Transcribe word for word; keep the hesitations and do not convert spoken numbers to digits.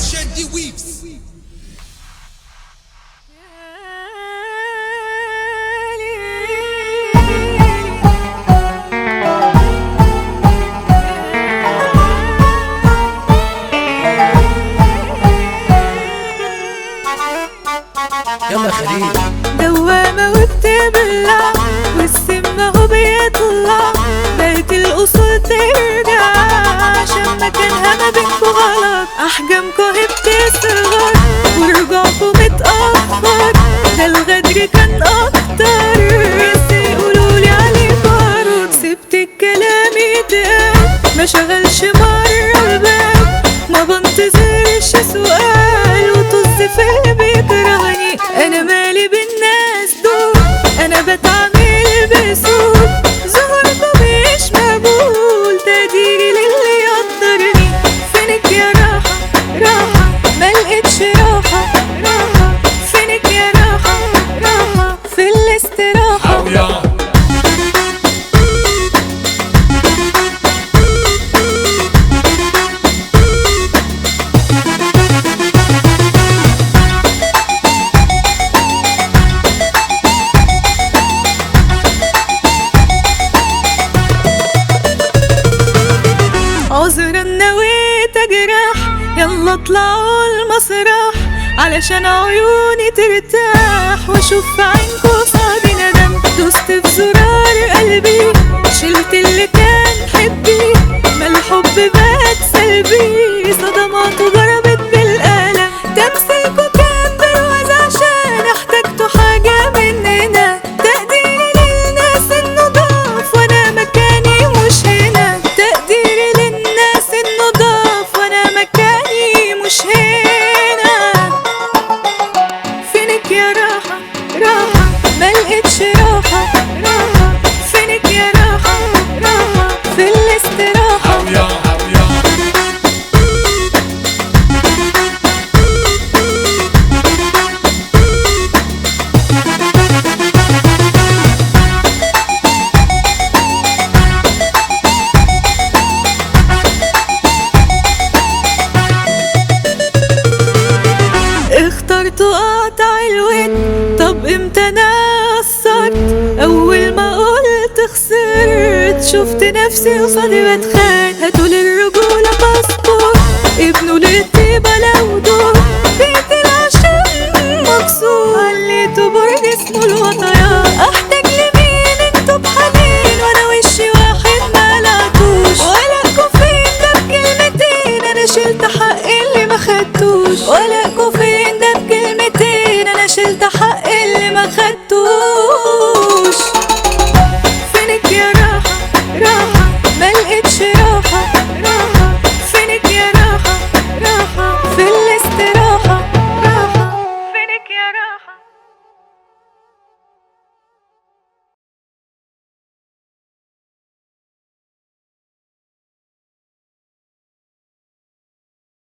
Shandy Weaves. يلا خليل دوامة وبتبلع والسم اهو بيطلع، بقت الأصول ترجع عشان مكانها ما بينكو غلط. أحجامكو هي بتصغر ورجوعكو متأخر، ده الغدر كان أكتر. بس يقولولي عليه بارود، سبت الكلام يتقال ما شغلش مرة البال، ما بنتظرش سؤال وطز في اللي بيكرهني. أنا مالي بالناس دول، أنا بتعامل بسهول، ظهوركم مش مقبول، تقديري للي يقدرني. فينك يا راحة راحة ملقتش راحة راحة، فينك يا راحة راحة في الاستراحة. عذرا نويت اجرح، يلا اطلعوا المسرح علشان عيوني ترتاح، واشوف في عينكو صعب ندم. دوست في زرار قلبي شلت اللي كان حبي، ما الحب بقت سلبي، صدماته ضربت بالقلم. تمثيلكو كان برواز عشان احتجتوا حاجة مننا، تقديري للناس النضاف وانا مكاني مش هنا، تقديري للناس النضاف وانا مكاني مش هنا. فينك يا راحة راحة ملقتش راحة راحة، فينك يا راحة راحة في الاستراحة. اخترت اقطع الود، طب امتى انا قصرت؟ اول ما قلت خسرت شفت نفسي قصادي بتخان. هاتولي الرجولة باسبور، ابنه للطيبة لو دور، بيت العشم مكسور، عليته برج اسمه الوطيان. احتاج لمين انتوا بحنين وانا وشي واحد ملعتوش، ولا فين ده بكلمتين انا شلت حق اللي ما خدتوش، ولا